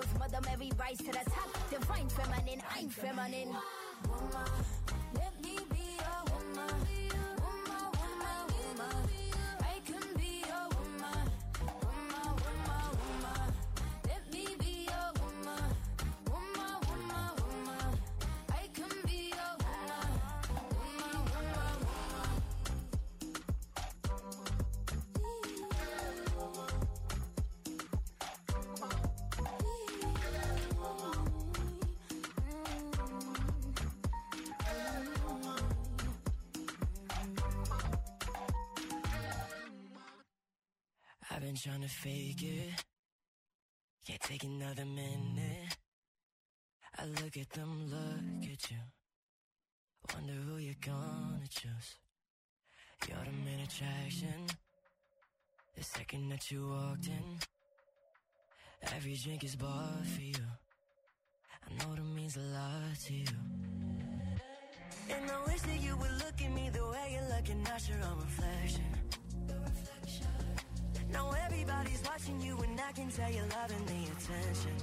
girls, Mother Mary rise to the top. Divine feminine, I'm feminine. Woman, let me be a woman. Woman, woman, woman. I can be a woman. Woman, woman, woman. Let me be a woman. Woman, woman, woman. I can be a woman. Woman, woman, woman. I've been trying to fake it, can't take another minute. I look at them, look at you, wonder who you're gonna choose. You're the main attraction, the second that you walked in. Every drink is bought for you, I know that means a lot to you. And I wish that you would look at me the way you're looking at your own reflection. Now everybody's watching you and I can tell you're loving the attention.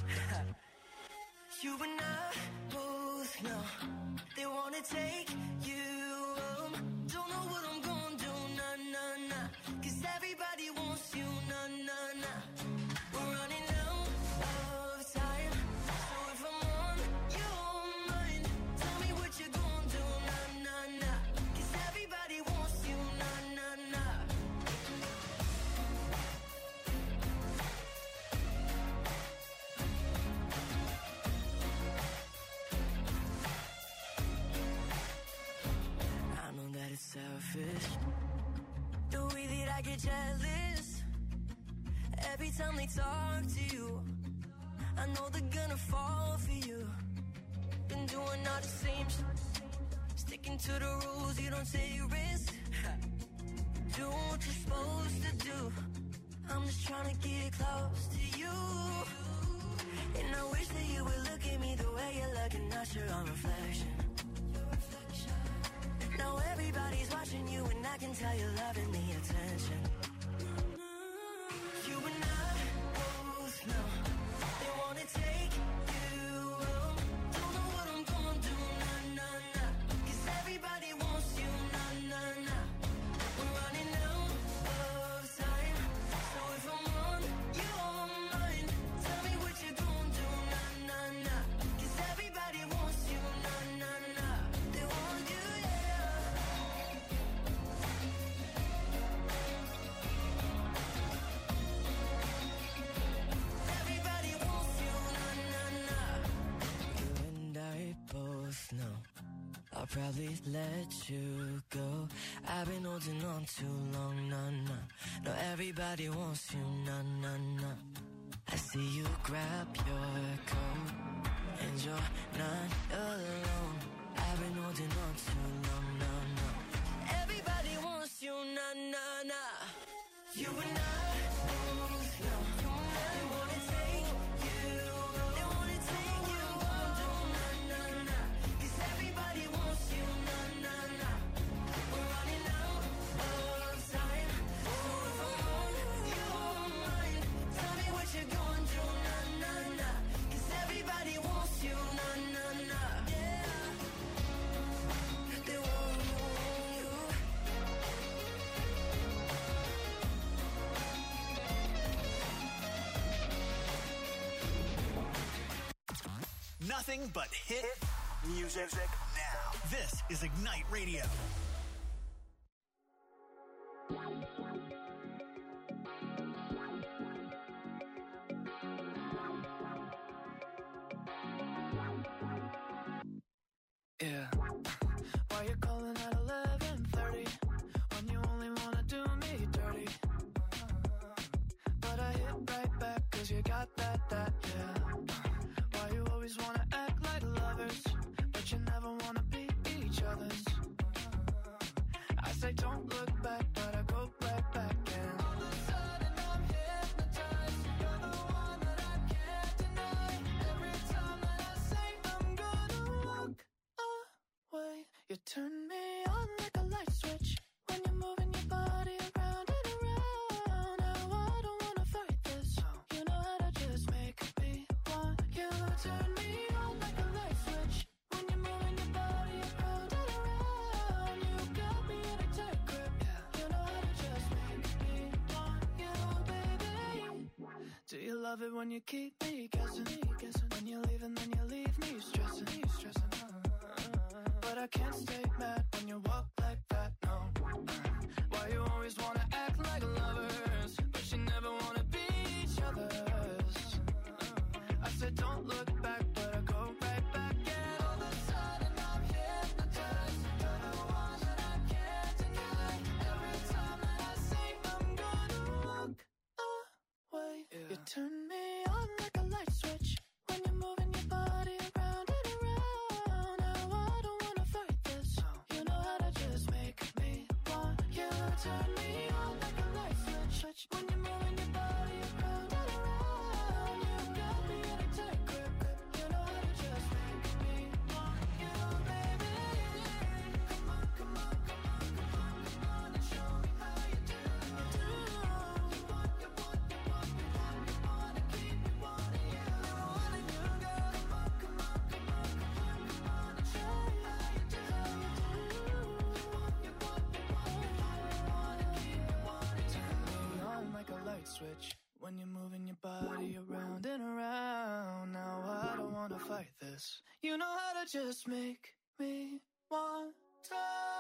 You and I both know they wanna take you home. Don't know what I'm gonna do, nah, nah, nah. Cause everybody wants you, nah, nah, nah. We're running out of time. So if I'm on your mind, tell me what you're gonna do, nah, nah, nah. Cause everybody wants you, nah, nah, nah. I know that it's selfish, the way that I get jealous every time they talk to you. I know they're gonna fall for you. Been doing all the same shit, sticking to the rules, you don't take risks. Do what you're supposed to do. I'm just trying to get close to you. And I wish that you would look at me the way you're looking at your own reflection. Now everybody's watching you and I can tell you're loving the attention. You and I both know they wanna take you home. Don't know what I'm gonna do, nah, nah, nah. Cause everybody wants you, nah, nah, nah. We're running out of time. So if I'm on your mind, tell me what you're gonna do, nah, nah, nah. Cause everybody wants you, nah, nah, nah. They want you, yeah. Everybody wants you, nah, nah, nah. You and I both know I'll probably let you go. I've been holding on too long, nah, nah. No, everybody wants you, nah, nah, nah. I see you grab your coat and you're not alone. I've been holding on too long, nah, nah. Everybody wants you, nah, nah, nah. You and I both know they wanna take you, they wanna take you home, nah, nah, nah. Cause everybody wants you, nah, nah, nah. We're running out of time. So if I'm on your mind, tell me what you're gonna do, nah, nah, nah. Cause everybody wants you, nah, nah, nah. Yeah. They want you. Nothing but hit music now. This is Ignite Radio. Yeah. Why you calling at 11:30 when you only wanna do me dirty? But I hit right back 'cause you got that, yeah. Why you always wanna act like lovers, but you never wanna be each other's? I say don't look back, but I go right back and all of a sudden I'm hypnotized. You're the one that I can't deny. Every time that I say I'm gonna walk away, you turn me on like a light switch when you're moving your body around and around. Now I don't wanna fight this, you know how to just make me love it when you keep me guessing. When you leave and then you leave me stressing. But I can't stay mad when you walk like that, no. Why you always wanna act like lovers, but you never wanna be each other's. I said don't look back, but I go right back. And all of a sudden I'm hypnotized. You're the one that I can't deny. Every time that I say I'm gonna walk away, you turn me on like a light switch. When you're moving your body around and around. Now I don't wanna fight this. You know how to just make me want you. Turn me on like a light switch. When you're moving your body around and around. You got me in a tight grip. You know how to just make me want you, baby. Come on, come on, come on, come on, come on and show me how you do. You want, you want, you want, you want, you wanna keep me wanting you. Wanting you, girl. Come on, come on, come on, come on, come on and show me how you do. You want, you want, you want, you want, you wanna keep me wanting. Turn me on like a light switch. When you're moving your body around and around. Now I don't wanna fight this. You know how to just make me want to.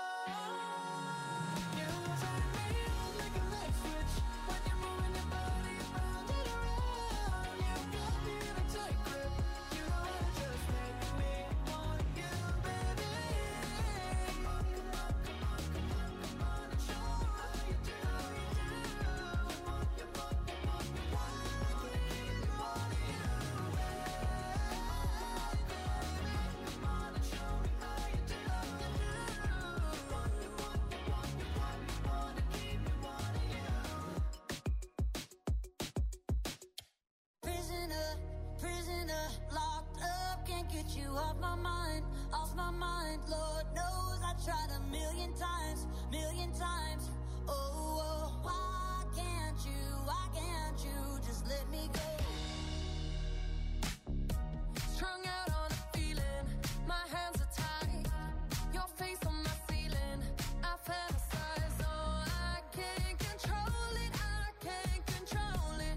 You turn me on like a light switch. When you're moving your body around and around. You got me in a tight grip. You know how to just make me want you, baby. Come on, come on, come on, come on, come on and show me how you do. You want, you want, you want, you want, you wanna keep me wanting you, baby. Come on and show me how you do. You want, you want, you want, you want, you wanna keep me wanting you. Prisoner, prisoner, locked up, can't get you off my mind, off my mind. Lord knows I tried a million times, million times. Oh, oh, why can't you just let me go? Strung out on a feeling, my hands are tied. Your face on my ceiling, I fantasize. Oh, I can't control it, I can't control it.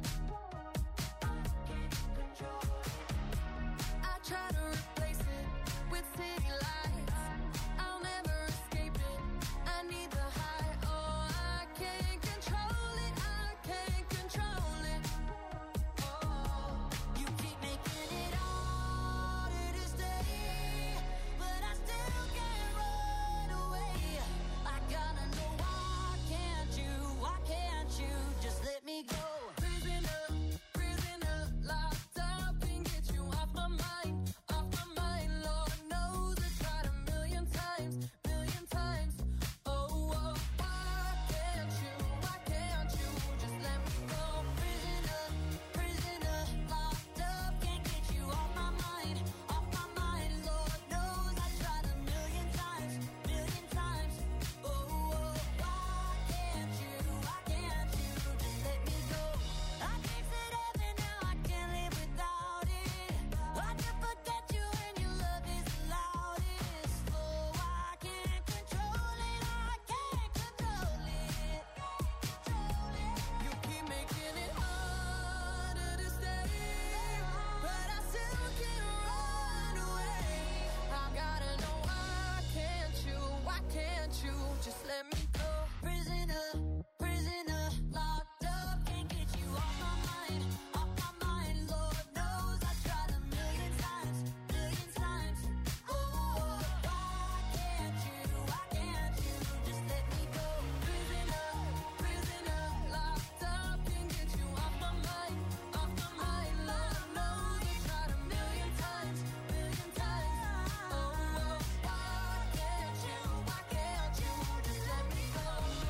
I try to replace it with city lights. I'll never escape it, I need the high. Oh, I can't control it, I can't control it. Oh, You keep making it harder to stay, but I still can't run away. I gotta know why can't you just let me go? prisoner, prisoner, locked up, can't get you off my mind, off my mind. Lord knows I tried a million times, million times. Oh, oh, why can't you just let me go? Prisoner, prisoner, locked up, can't get you off my mind, off my mind. Lord knows I tried a million times, million times. Oh, oh, why can't you just let me go? I tasted heaven, now I can't live without it. I can forget you when your love is the loudest. Oh, I can't control it, I can't control it. You keep making it harder to stay, but I still can't run away. I gotta know why can't you just let me go? Prisoner, prisoner, locked up, can't get you off my mind, off my mind. Lord knows I tried a million times, million times. Oh, why can't you just let me go? Prisoner, prisoner, locked up, can't get you off my mind, off my mind. Lord knows I tried a million times, million times. Oh, why can't you just let me go?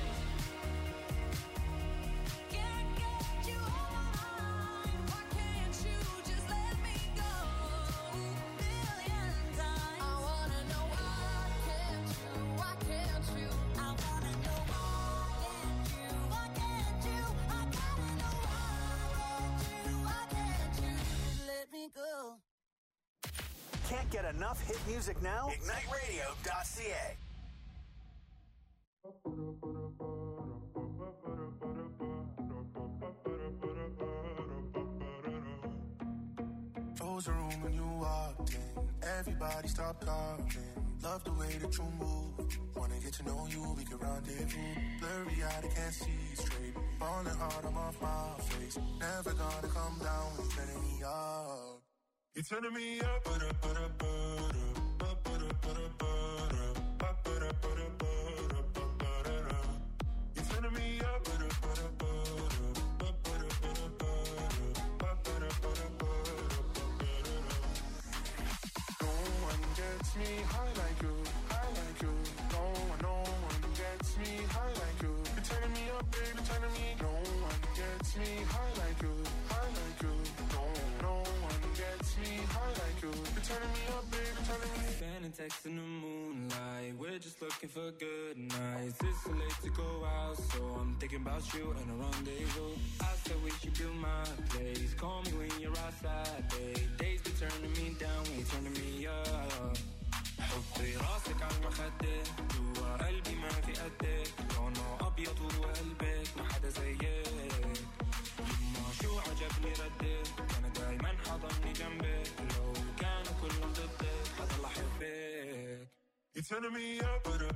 Can't get you off my mind. Why can't you just let me go? Million times. I wanna know why can't you? I wanna know why can't you? I gotta know why can't you just let me go? Can't get enough hit music now? IgniteRadio.ca. closed the room when you walked in. Everybody stopped talking. Love the way that you move. Wanna get to know you, we can rendezvous. Blurry eyed, I can't see straight. Falling hard, I'm off my face. Never gonna come down when you're turning me up. You're turning me up, You're turning me up, No one gets me high like you, high like you. No one gets me high like you. You're turning me up, baby, turning me. No one gets me high like you, high like you. No one gets me high like you. You're turning me up, baby, turning me. Sending texts in the moonlight. We're just looking for good nights. It's so late to go out, so I'm thinking about you and a rendezvous. I said we should build my place. Call me when you're outside, babe. Days be turning me down, we turning me up. حطي راسك على المخدة جوا قلبي ما في قدك لونه أبيض وقلبك ما حدا زيك يما شو عجبني ردك أنا دايما حضني جنبك لو كانوا كلهم ضدك حضل أحبك. You're turning me up, You're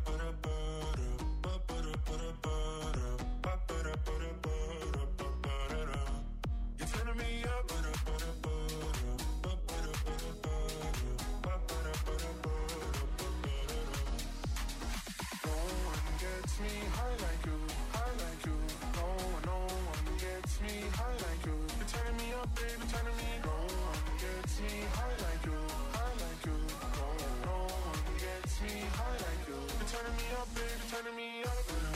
turning me up, No one gets me high like you, high like you. No one gets me high like you. You're turning me up, baby, turning me. No one gets me high like you, high like you. No one gets me high like you. You're turning me up, baby, turning me up.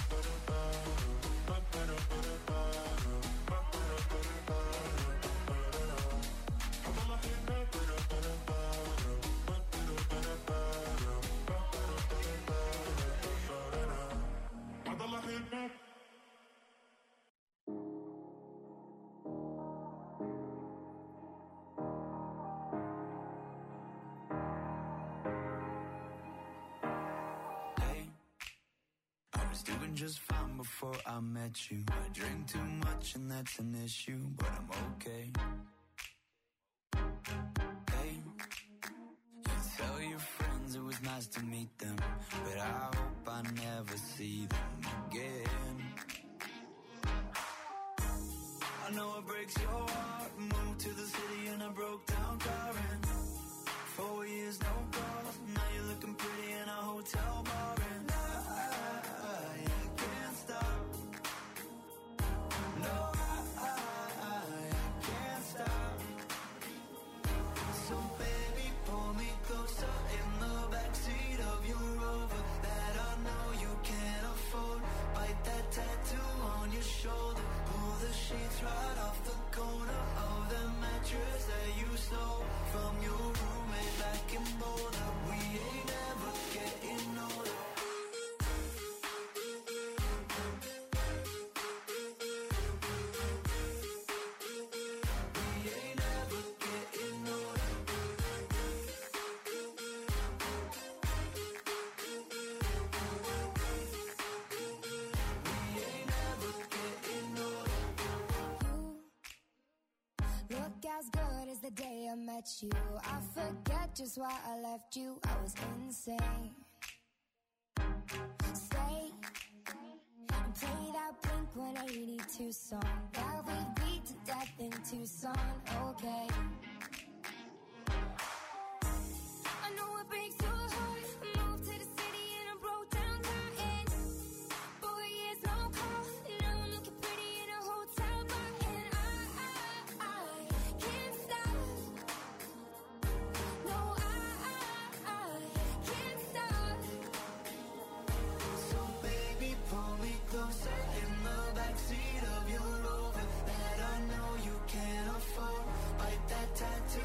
Doing just fine before I met you. I drink too much and that's an issue, but I'm okay. Hey, you tell your friends it was nice to meet them, but I hope I never see them again. I know it breaks your heart. Moved to the city and I broke down crying. 4 years no calls. Now you're looking pretty in a hotel bar and I can't stop. No, I can't stop. So baby, pull me closer in the backseat of your Rover that I know you can't afford. Bite that tattoo on your shoulder. Pull the sheets right off the corner of the mattress that you stole from your roommate back in Boulder. We ain't ever getting older. We ain't ever getting older. We ain't ever getting older. You look as good as the day I met you. I forget just why I left you. I was insane. Stay and play that Blink-182 song that we beat to death in Tucson. Okay. I know it breaks your heart. I moved to the city and I broke down crying. 4 years no call. Now I'm looking pretty in a hotel bar and I can't stop. No, I can't stop. So baby, pull me closer in the backseat of your Rover that I know you can't afford. Bite that tattoo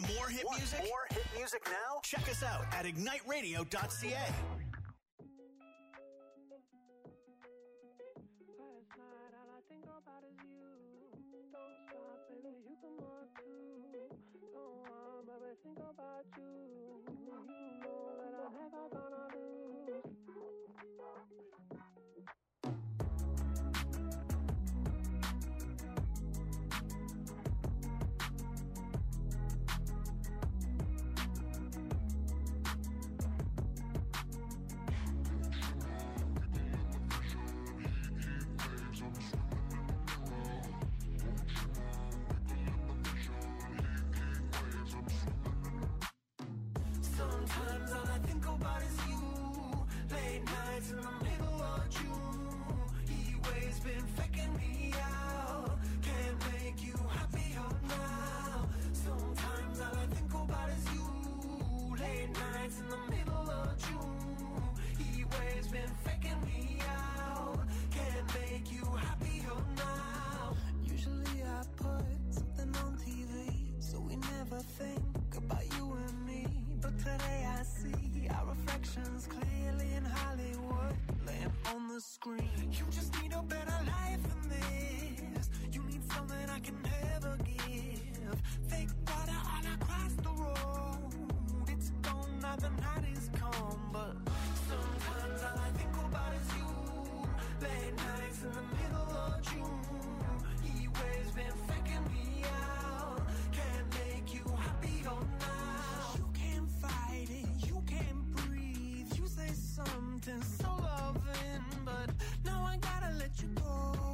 more hit music? More hit music now? Check us out at igniteradio.ca. Last night all I think about is you. Don't stop, baby, you can walk too. Don't want, baby, think about you. You know that I'm never gonna lose. Sometimes all I think about is you. Late nights in the middle of June. He waves been faking me out. Can't make you happier now. Sometimes all I think about is you. Late nights in the middle of June. He waves been faking me out. Can't make you happier now. Usually I put something on TV, so we never think about you and me. But today I see our reflections clearly in Hollywood, laying on the screen. You just need a better life than this. You need something I can never give. Fake water all across the road. It's gone now, the night is come. But sometimes all I think about is you. Late nights in the middle of June. He waves been faking me out. Can't make you happier now. You can't fight it, you can't breathe. You say something so loving, but now I gotta let you go.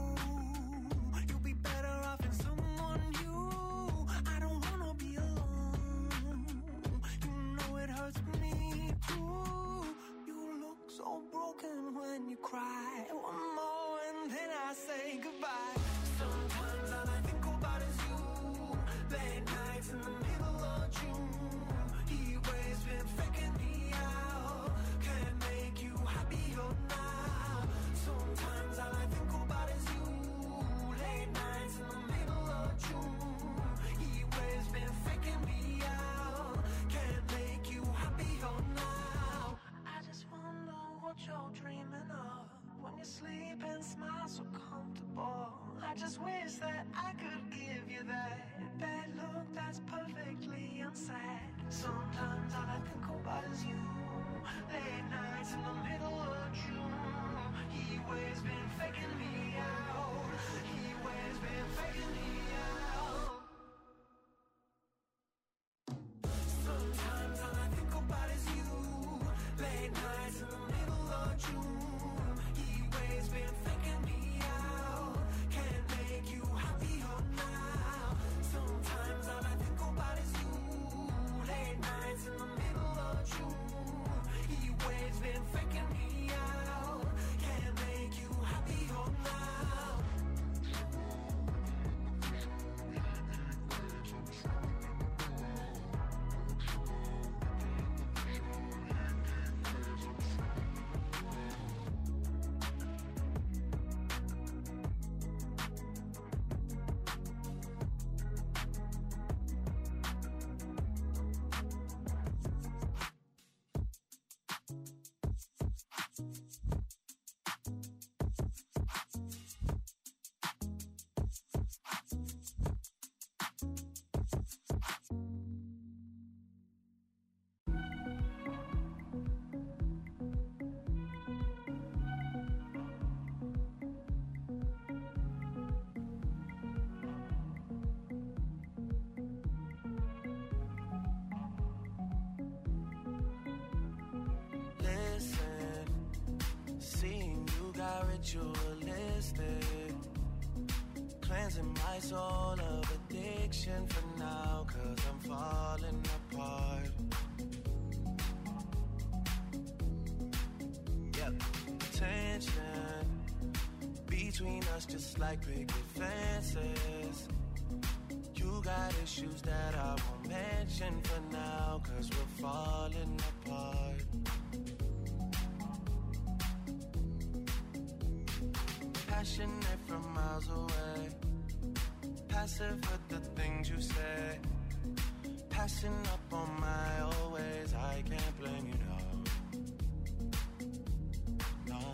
You'll be better off in someone new. I don't wanna be alone. You know it hurts me too. You look so broken when you cry. One more and then I say goodbye. Sometimes all I think about is you. Late nights in the middle of June. He waves been faking me out. Can't make you happier now. Sometimes all I think about is you. Late nights in the middle of June. He waves been faking me out. Can't make you happier now. I just wonder what you're dreaming of when you sleep and smile so comfortable. I just wish that I could give you that look that's perfectly unsaid. Sometimes all I think about is you. Late nights in the middle of June. He waves been faking me out. He waves been faking me out. Sometimes all I think about is you. Late nights in the middle of June. He waves been faking me out. Can't make you happier now. Sometimes all I think about is you. Late nights in the middle of June. He waves been faking me out. Can't make you happier now. Ritualistic, cleansing my soul of addiction for now, 'cause I'm falling apart. Yep, tension between us just like picket fences. You got issues that I won't mention for now, 'cause we're falling apart. Passionate from miles away, passive with the things you say, Passing up on my old ways, I can't blame you, no. No.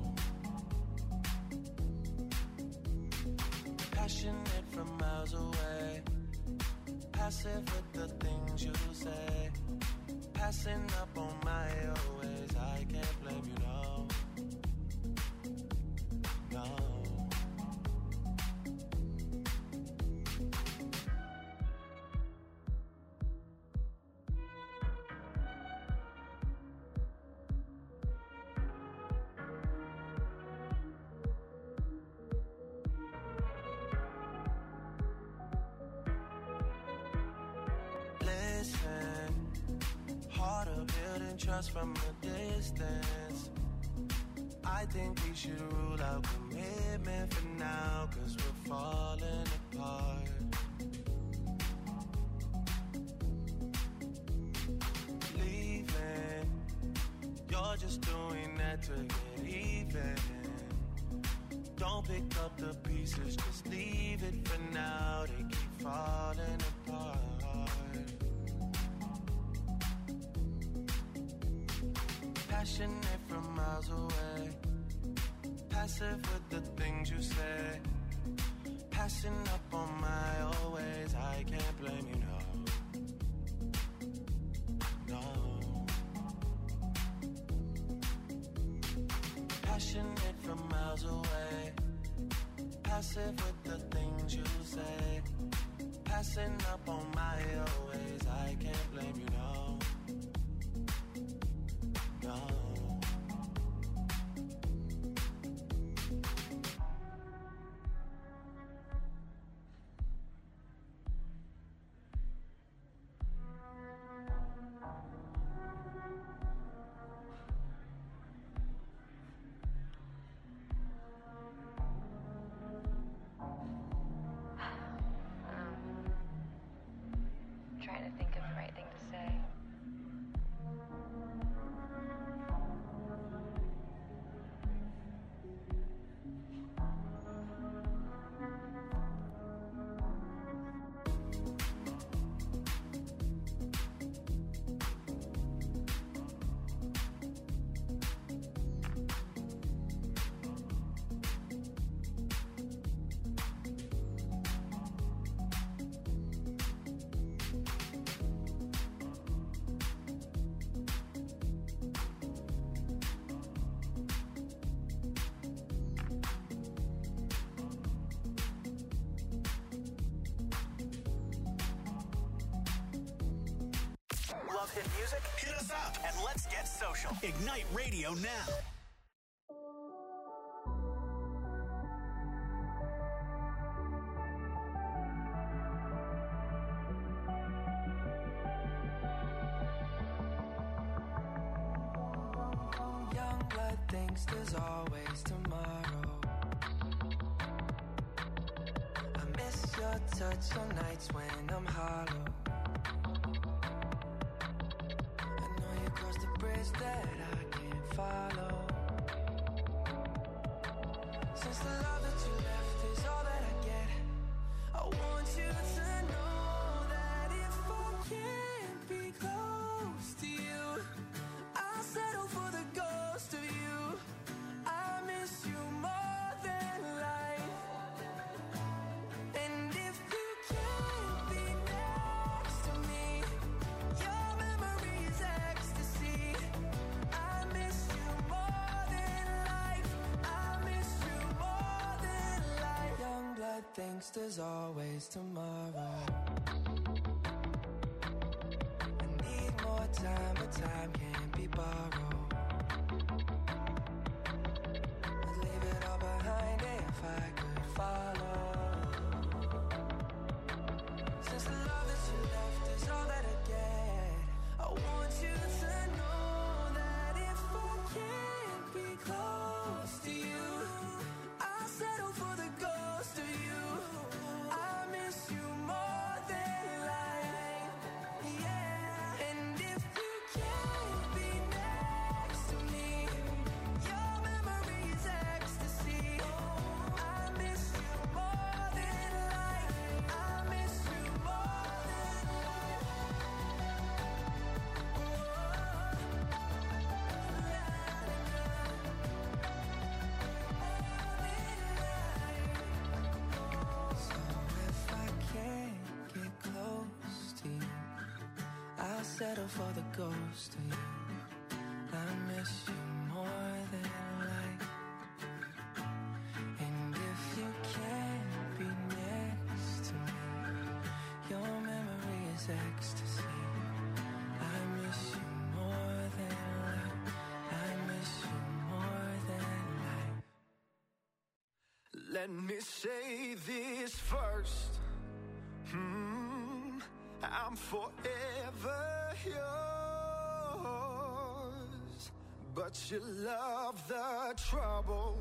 Passionate from miles away, passive with the things you say. Passing up on my old ways, I can't blame you, no. No. Trust from a distance. I think we should rule out commitment for now, 'cause we're falling apart. Leaving, you're just doing that to get even. Don't pick up the pieces, just leave it for now. They keep falling apart. Passionate from miles away, passive with the things you say. Passing up on my old ways, I can't blame you, no. No. Passionate from miles away, passive with the things you say. Passing up on my old ways, I can't blame you, no. No. Trying to think of the right thing to say. Love hit music? Hit us up and let's get social. Ignite Radio now. Young blood thinks there's always tomorrow. I miss your touch on nights when I'm hollow. Cross the bridge that I can't follow. Since the love that you left is all that I get, I want you to know that if I can't be close to you, I'll settle for the ghost of you. I miss you more than life. And if you can't be next to me, your memory is ecstasy. I miss you more than life. I miss you more than life. Young blood thinks there's always tomorrow. I need more time, but time can't be borrowed. I'd leave it all behind if I could follow. Since the love that you left is all that I get, I want you to know that if I can't be close to you, I'll settle for the ghost of you. I miss you more than life. Yeah. And if you can't be next I settle for the ghost of you. I miss you more than life. And if you can't be next to me, your memory is ecstasy. I miss you more than life. I miss you more than life. Let me say this first. I'm forever yours, but you love the trouble.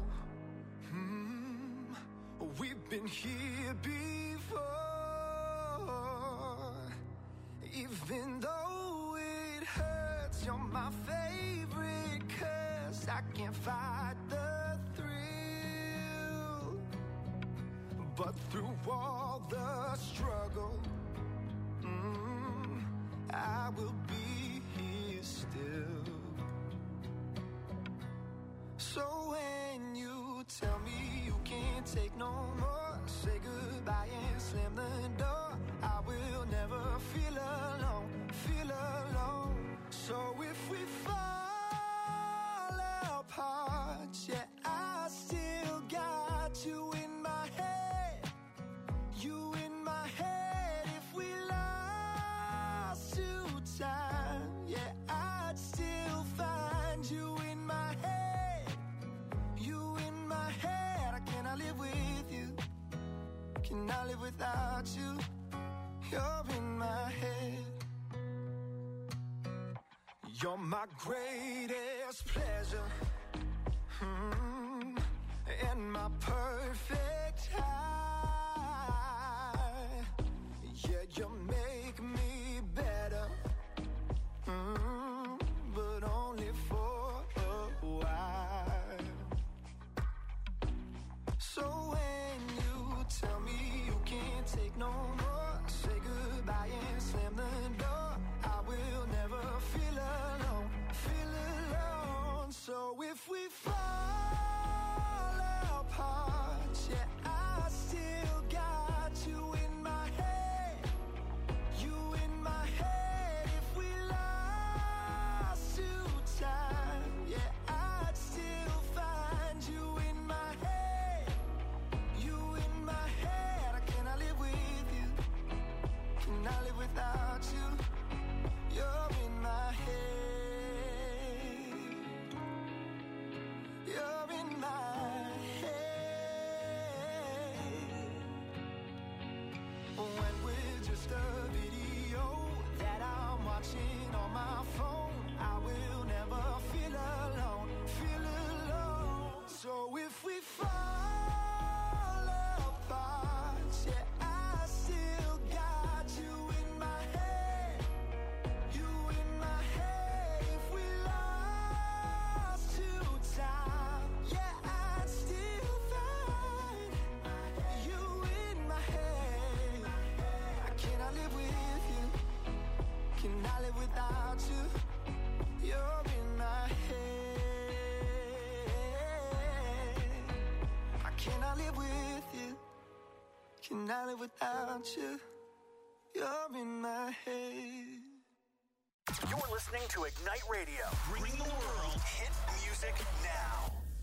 We've been here before. Even though it hurts, you're my favorite curse. I can't fight the thrill, but through all the struggle, I will be here still. So when you tell me you can't take no more, say goodbye and slam the door. I will never feel alone, feel alone. So if we fall apart, yeah, I still got you in my head, you in my head. If we lost to time, yeah, I'd still find you in my head, you in my head. I cannot live with you, cannot live without you. You're in my head. You're my greatest pleasure, and my perfect high. Yeah, you make me better, but only for a while. So when you tell me you can't take no more, say goodbye and slam the door. I will never feel alone, feel alone. So if we fall apart, yeah, I still got you in my head, you in my head. If we lost to time, yeah, I'd still find you in my head, you in my head. I cannot live with you, cannot live without you. You're in my head, you're in my head. When we're just a video that I'm watching on my phone, I will never feel alone, feel alone. So if we fall apart, yeah, I still got you in my head, you in my head. If we lost to time, yeah, I'd still find you in my head. I cannot live with you, cannot live without you. You're in my head. I cannot live with you, cannot live without you. You're in my head. You're listening to Ignite Radio. Bring the world hit music now.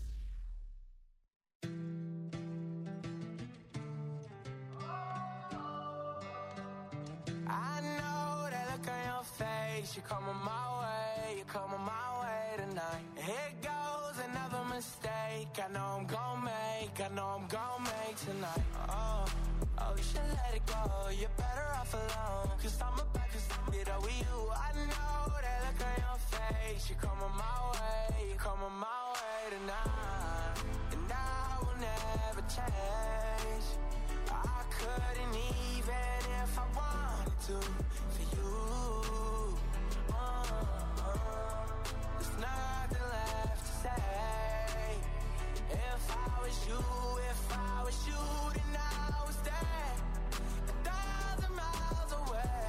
I know that look on your face. You're coming my way, you're coming my way tonight. Here goes another mistake. I know I'm gon' make, I know I'm gon' make tonight. Oh, you should let it go. You're better off alone. Cause I'm about to it all with you. I know that look on your face. You're coming my way, you're coming my way tonight. And I will never change. I couldn't even if I wanted to for you. There's nothing left to say. If I was you, then I would stay 1,000 miles away.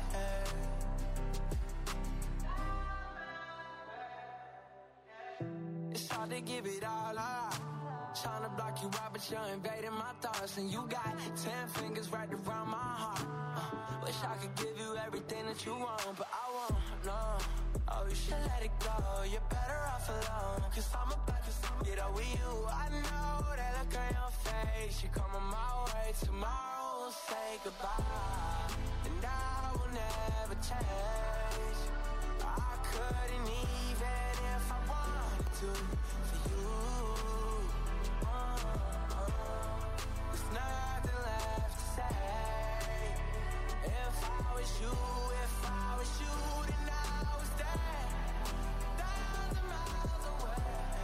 It's hard to give it all up, tryna block you out, but you're invading my thoughts. And you got 10 fingers wrapped around my heart. Wish I could give you everything that you want, but I won't, no. Oh, you should let it go, you're better off alone. Cause I'm about to get over you. I know that look on your face, you're coming my way. Tomorrow we'll say goodbye, and I will never change. I couldn't even if I wanted to for you. There's nothing left to say. If I was you, then I was there, 1,000 miles away.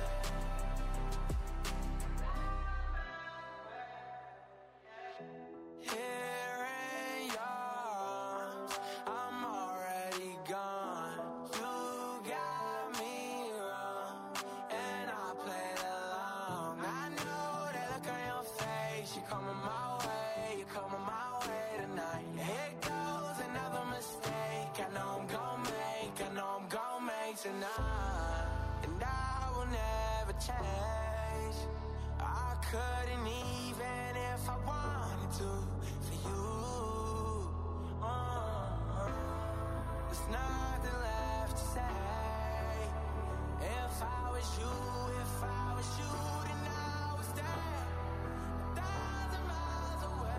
Here in your arms, I'm already gone. You got me wrong, and I played along. I know that look on your face, you're coming my way, you're coming my way tonight. Here goes another mistake, I know I'm gon' make tonight. And I will never change. I couldn't even if I wanted to for you. There's nothing left to say. If I was you, then I was there, 1,000 miles away.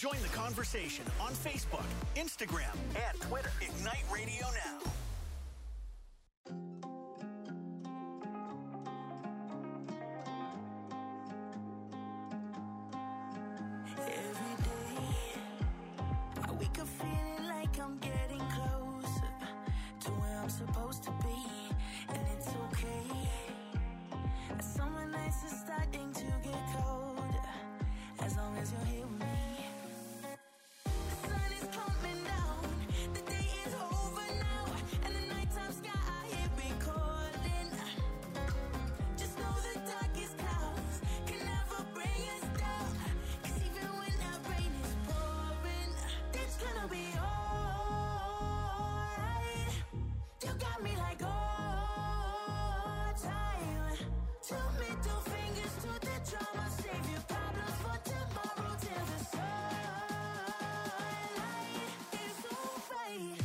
Join the conversation on Facebook, Instagram, and Twitter. Ignite Radio Now. Every day, I wake up feeling like I'm getting closer to where I'm supposed to be, and it's okay. Summer nights are starting to get colder, as long as you're here with me. The sun is coming down, the day is over now, and the nighttime sky here be calling. Just know the darkest clouds can never bring us down, 'cause even when that rain is pouring, it's gonna be alright. You got me like all time. Two middle fingers to the drama, save your problems for tomorrow till the sunlight is alright.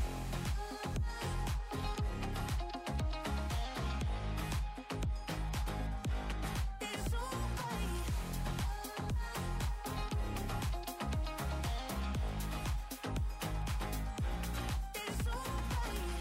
It's alright. It's alright.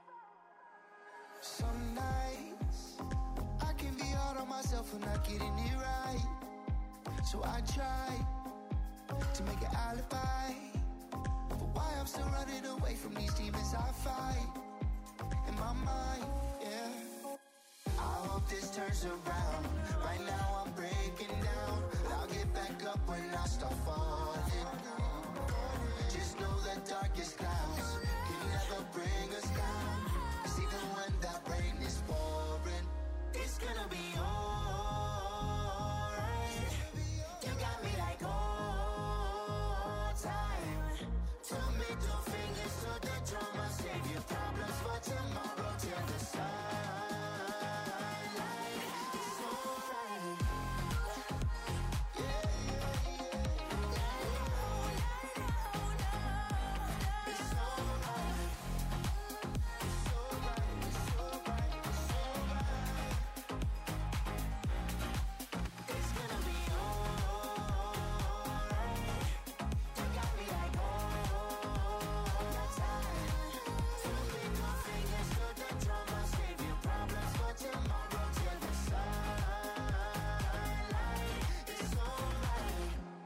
Some nights I can be hard on myself for not getting it right. So I try to make an alibi for why I'm still running away from these demons I fight in my mind, yeah. I hope this turns around. Right now I'm breaking down, but I'll get back up when I start falling. Just know the darkest clouds can never bring us down, 'cause even when that rain is pouring, It's gonna be alright. You got me like all time. Two middle fingers to the drama, save your problems for tomorrow till the sunlight is alright. yeah, yeah, yeah. It's alright. It's alright. It's alright. It's alright. It's gonna be alright. You got me like all time. Two middle fingers to the drama, save your problems for tomorrow till the sunlight is alright.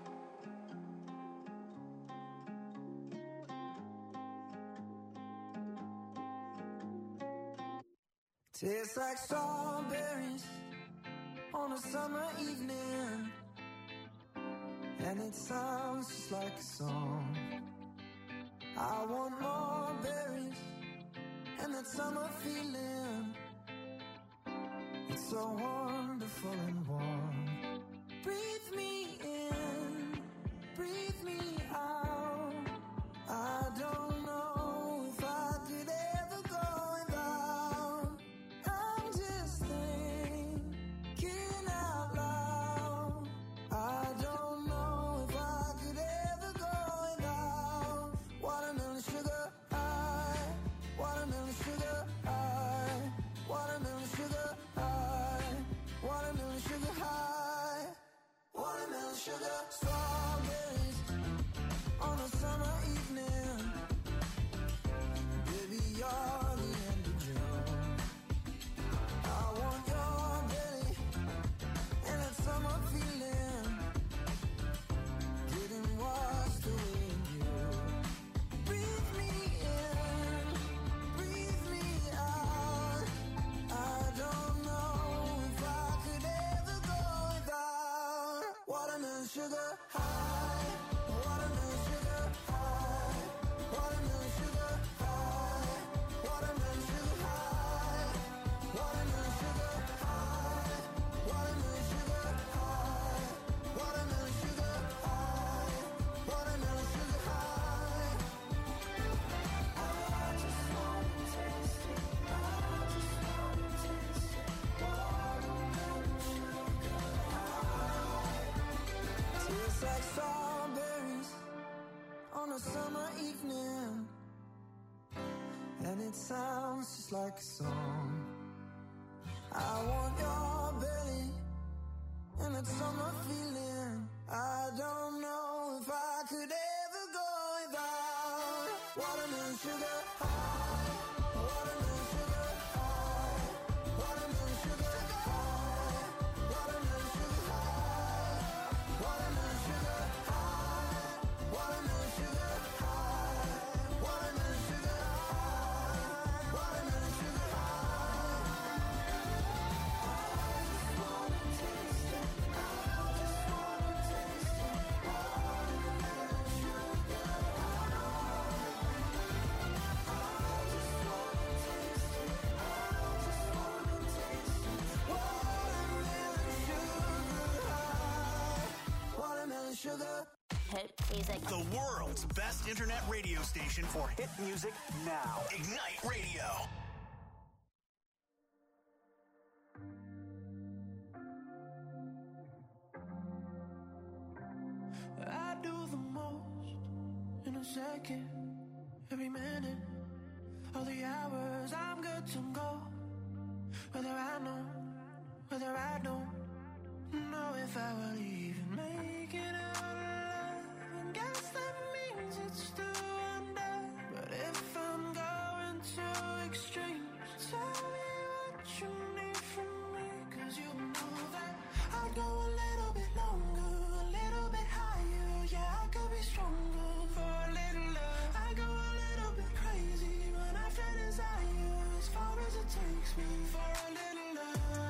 Tastes like strawberries on a summer evening, and it sounds just like a song. I want more berries and that summer feeling. It's so wonderful and warm. Breathe me in, breathe me out. I don't know if I could ever go without. I'm just thinking out loud. I don't know if I could ever go without. Watermelon sugar high, watermelon sugar high, watermelon sugar high, watermelon sugar high, watermelon sugar. Strawberries on a summer evening. Baby, you're the end of June. I want your belly and that summer feeling, getting washed away in you. Breathe me in, breathe me out. I don't know if I could ever go without. Watermelon sugar high, watermelon sugar high, watermelon sugar high, watermelon sugar high, watermelon sugar high, watermelon sugar high, watermelon sugar high, watermelon sugar high. I just want to taste it. I just want to taste it. Watermelon sugar high. Tastes like strawberries on a summer evening, and it sounds just like a song. I want your belly and that summer feeling. I don't know if if I could ever go without watermelon sugar high, watermelon sugar high, watermelon sugar high, watermelon sugar high, watermelon sugar high, watermelon sugar high, watermelon sugar high, watermelon sugar sugar. Hit music. The world's best internet radio station for hit music now. Ignite Radio. I do the most in a second, every minute, all the hours. I'm good to go. Whether I know, whether I don't know if I will even make it out alive. And guess that means it's still undone. But if I'm going to extremes, tell me what you need from me. 'Cause you know that I'd go a little bit longer, a little bit higher. Yeah, I could be stronger for a little love. I go a little bit crazy when I feel desire, as far as it takes me for a little love.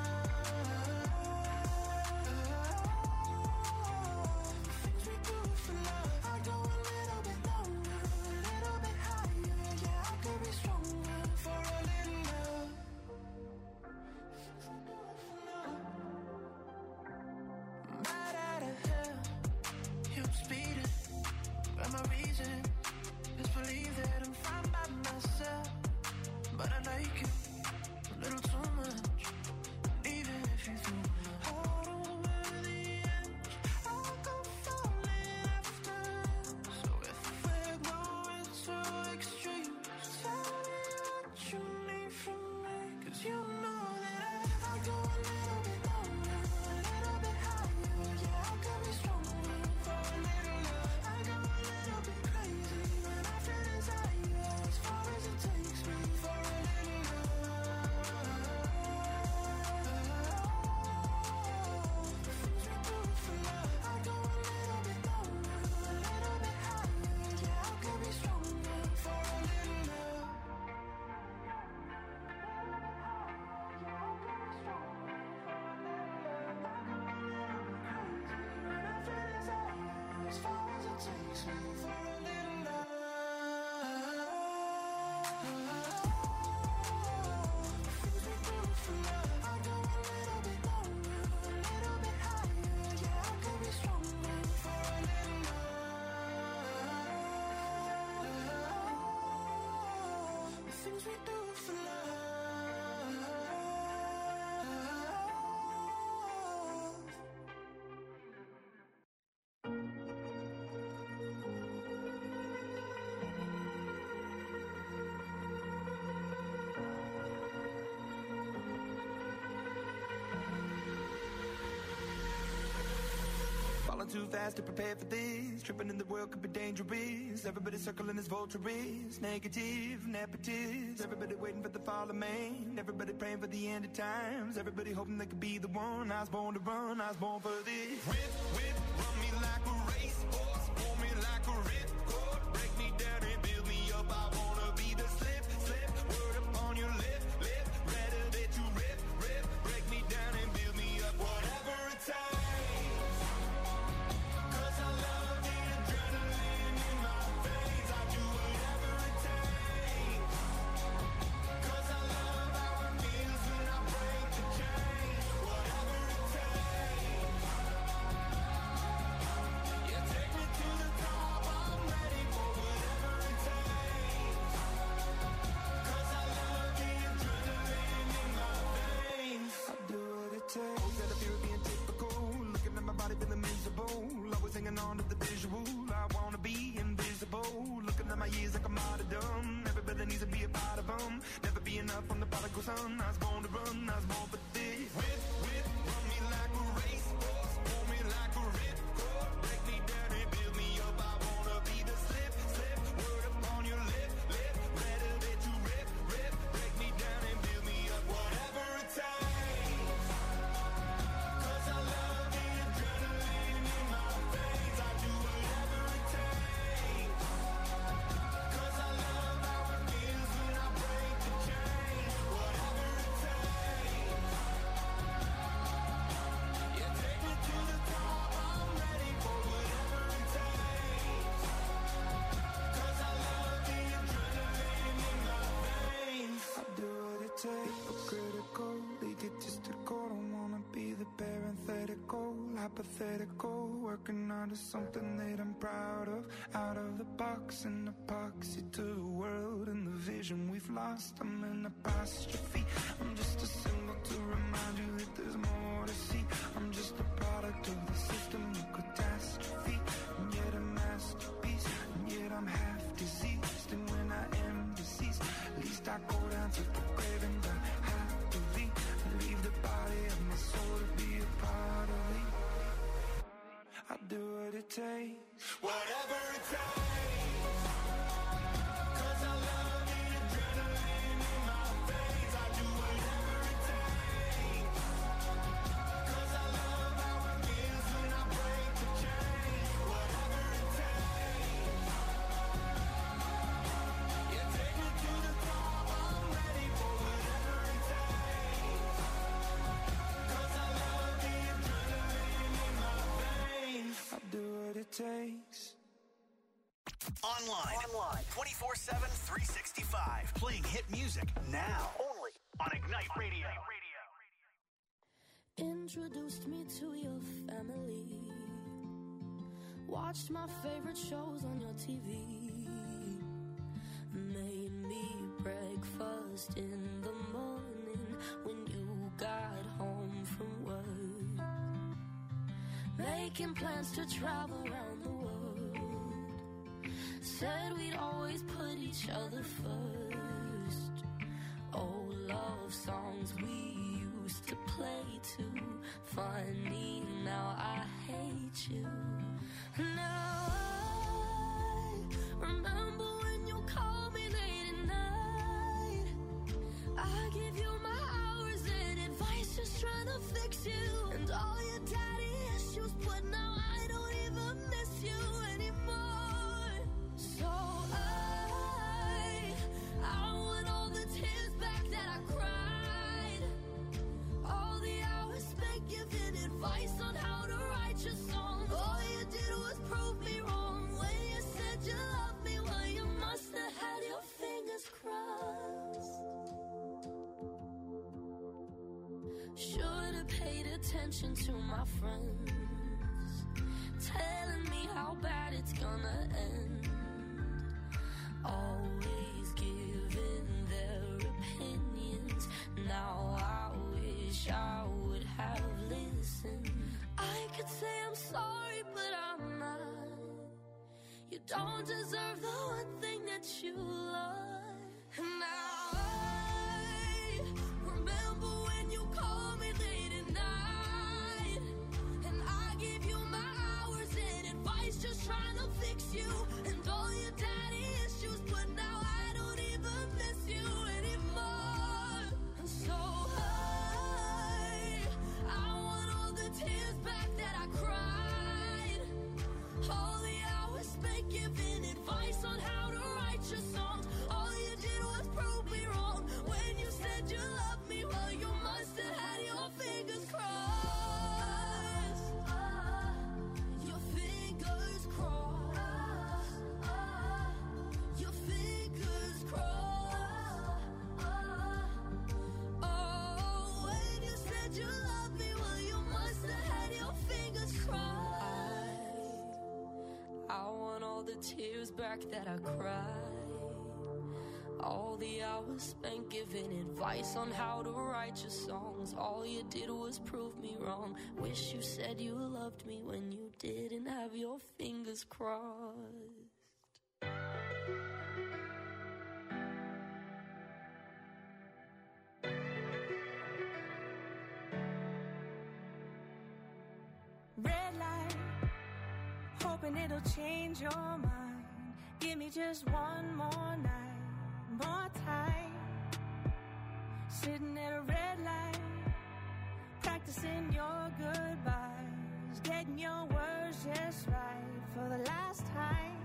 Falling too fast to prepare for this. Tripping in the world could be dangerous. Everybody circling as vultures. Negative, nepotist. Everybody waiting for the fall of man. Everybody praying for the end of times. Everybody hoping they could be the one. I was born to run, I was born for this. Whip, whip, run me like a racehorse. Pull me like a ripcord. Break me down and build me up. I wanna be the slip, slip. Word upon your lip, lip. Rather that you rip, rip. Break me down and build me up. Whatever it takes. Hanging on to the visual, I wanna be invisible. Looking at my years like I'm out of dumb. Everybody needs to be a part of them. Never be enough from the prodigal son. I was born to run, I was born for this. Whip, whip, run me like a racehorse. Pull me like a ripcord. Break me down and build me up. hypothetical, working onto something that I'm proud of. Out of the box, an epoxy to the world and the vision we've lost. I'm an apostrophe. I'm just a symbol to remind you that there's more to see. I'm just a product of the system of catastrophe, and yet a masterpiece, and yet I'm half diseased. And when I am deceased, at least I go down to the grave and die happily, and leave the body of my soul to be a part of me. I do what it takes, whatever it takes, 'cause I love the adrenaline in my veins. I do whatever it takes, 'cause I love how it feels when I break the chains. Whatever it takes, yeah, take me to the top, I'm ready for whatever it takes, 'cause I love the adrenaline in my veins. I do what it takes. Online 24/7, 365. Playing hit music now. Only on Ignite Radio. Introduced me to your family. Watched my favorite shows on your TV. Made me breakfast in the morning when you got home from work. Making plans to travel around the world. Said we'd always put each other first. Old love songs we used to play too. Funny, now I hate you. Now I remember when you called me late at night. I give you my hours and advice, just trying to fix you. And all your daddy issues, but now I don't even miss you anymore. So I want all the tears back that I cried. All the hours spent giving advice on how to write your songs. All you did was prove me wrong when you said you loved me. Well, you must have had your fingers crossed. Should have paid attention to my friends, telling me how bad it's gonna end. Always giving their opinions. Now I wish I would have listened. I could say I'm sorry, but I'm not. You don't deserve the one thing that you love. And now I remember when you called me late at night, and I give you my hours and advice, just trying to fix you. And all your daddy issues, but now I don't even miss you anymore. And so I want all the tears back that I cried. All the hours spent giving advice on how to write your songs. All you did was prove me wrong when you said you loved me. Well, you must have had your fingers crossed. Your fingers crossed. Your fingers crossed. Oh, when you said you loved me, well, you must have had your fingers crossed. I want all the tears back that I cried. All the hours spent giving advice on how to write your songs. All you did was prove me wrong. Wish you said you loved me when you didn't have your fingers crossed. Red light, hoping it'll change your mind. Give me just one more night, more time. Sitting at a red light, practicing your goodbyes, getting your words just right for the last time.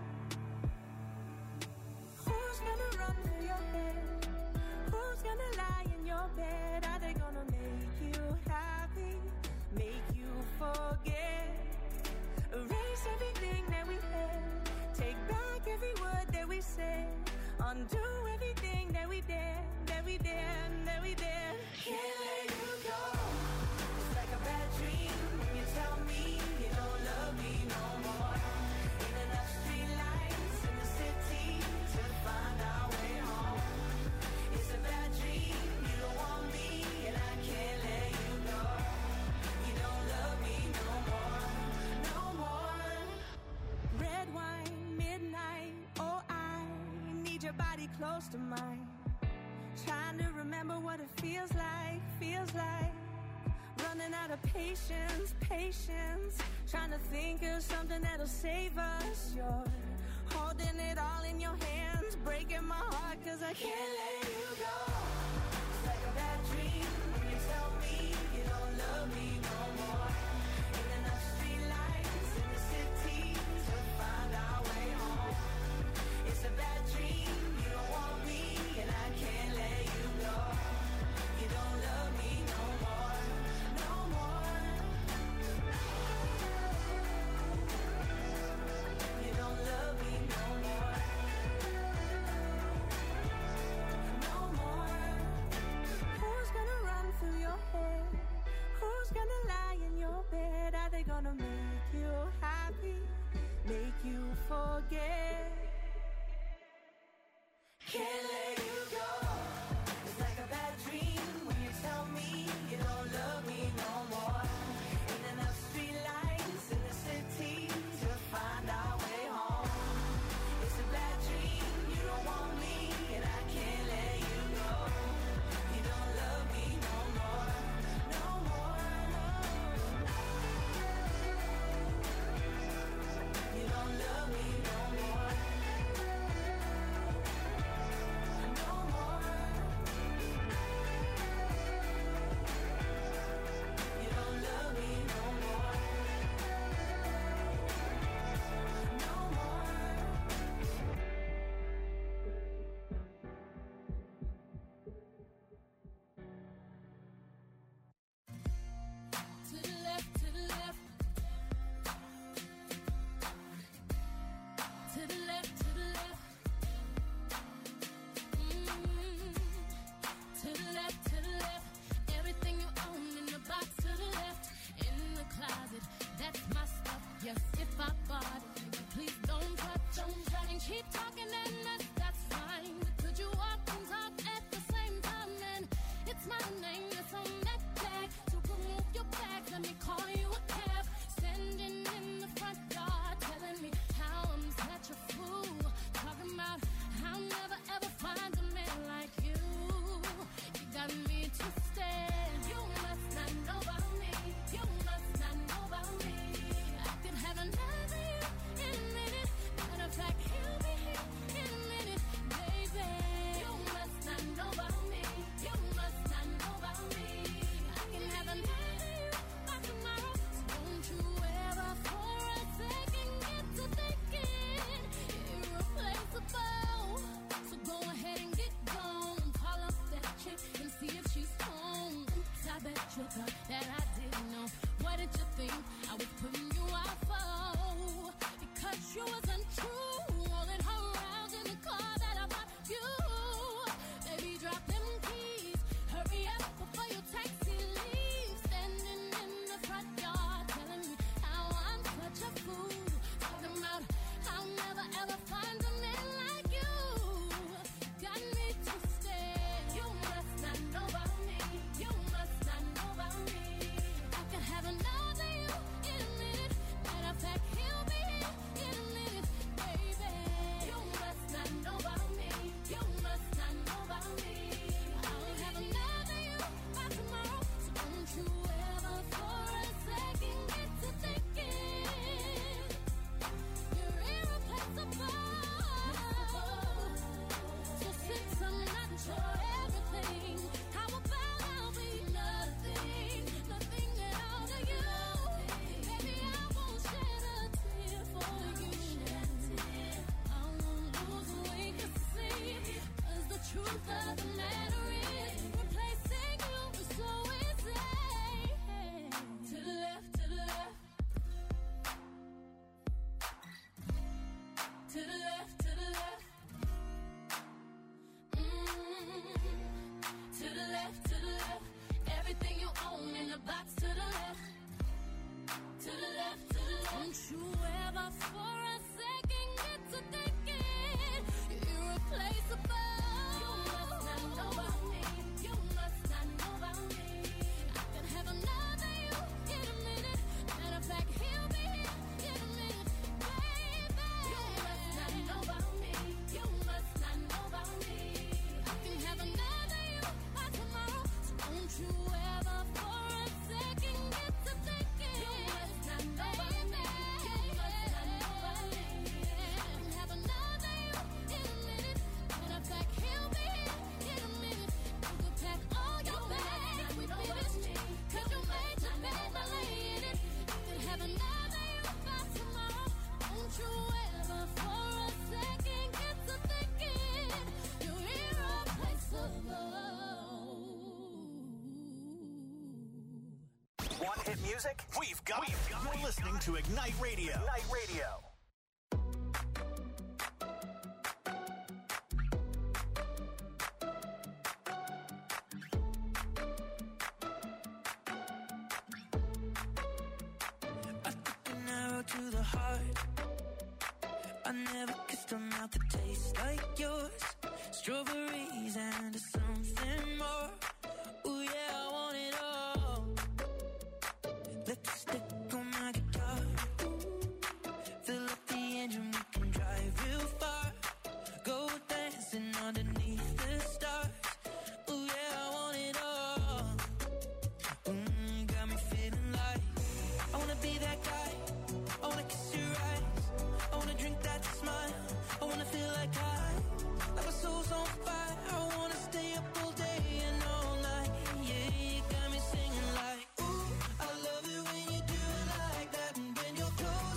Who's gonna run for your head? Who's gonna lie in your bed? Are they gonna make you happy, make you forget? Erase everything that we had, take back every word that we said, undo everything that we did, that we did, that we did. Can't let you go. It's like a bad dream when you tell me you close to mine. Trying to remember what it feels like. Running out of patience. Trying to think of something that'll save us. You're holding it all in your hands, breaking my heart 'cause I can't let you go. It's like a bad dream when you tell me you don't love me no more. Ain't enough streetlights in the city to find our way home. It's a bad dream, you don't want me and I can't let you go. You don't love me no more, no more. You don't love me no more, no more. Who's gonna run through your head? Who's gonna lie in your bed? Are they gonna make you happy? Make you forget? Can't let you go. It's like a bad dream when you tell me you don't love me no more. Ain't enough streetlights in the city to find our way home. It's a bad dream, you don't want me and I can't let you go. You don't love me no more, no more. You don't love me no more, no more. You don't love me no more, no more. To the left, to the left. To the left, to the left. To the left, to the left. Everything you own in the box to the left. In the closet, that's my stuff. Yes, if I bought it, please don't touch. And keep talking and that's fine. But could you walk and talk at the same time? And it's my name that's on that tag. So remove your bags, let me call you a cab. Standing in the front yard, telling me how I'm such a fool. Talking about how I'll never ever find a man like you. You got me twisted. You must not know about me. You must not know about me. I could have another you in a minute. Matter of fact, he'll be here in a minute, baby. You must not know about me. You must not know about me. I can have another you by tomorrow. So don't you ever for a second get to thinking irreplaceable. So go ahead and get gone. Call up that chick and see if she's home. Oops, I bet you thought that I didn't know. What did you think I was putting you out for? Because you was untrue. Rolling her around in the car that I bought you. Baby, drop them keys. Hurry up before your taxi leaves. Standing in the front yard telling me how I'm such a fool. Talking about I'll never ever find a man like you. Got me twisted. You must not know about me. You must not know about me. I could have another you in a minute. Matter of fact, he'll be here in a minute, baby. You must not know about me. You must not know about me. I'll have another you by tomorrow. So don't you ever for a second get to thinking you're irreplaceable. So since I'm not your everything, how about I'll be nothing, nothing at all to you? Baby, I won't shed a tear for you. I won't lose weight to see, 'cause the truth of the matter is, replacing you is so easy. To the left, to the left. To the left, to the left. To the left, to the left. Everything you own in the box to the left. To the left, to the left. Don't you ever for a second get to thinking you're irreplaceable. You must not know about me. You must not know about me. I could have another you in a minute. Matter of fact, he'll be here in a minute, baby. You must not know about me. You must not know about me. hit music? We've got it. You're listening to Ignite Radio. Ignite Radio. To the heart, I never kissed a mouth that tastes like yours. Strawberries and something more.